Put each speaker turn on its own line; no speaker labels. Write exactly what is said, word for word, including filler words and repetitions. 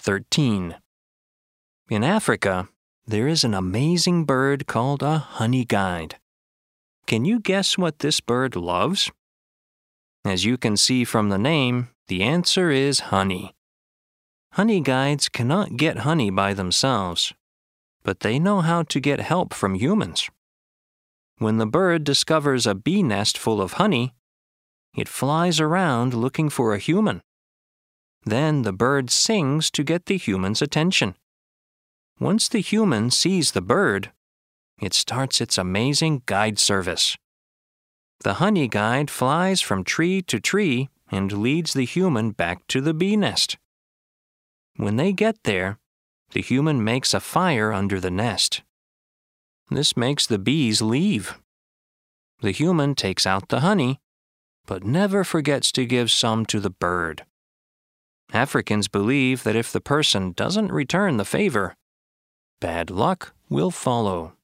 thirteen. In Africa, there is an amazing bird called a honey guide. Can you guess what this bird loves? As you can see from the name, the answer is honey. Honey guides cannot get honey by themselves, but they know how to get help from humans. When the bird discovers a bee nest full of honey, it flies around looking for a human. Then the bird sings to get the human's attention. Once the human sees the bird, it starts its amazing guide service. The honey guide flies from tree to tree and leads the human back to the bee nest. When they get there, the human makes a fire under the nest. This makes the bees leave. The human takes out the honey, but never forgets to give some to the bird. Africans believe that if the person doesn't return the favor, bad luck will follow.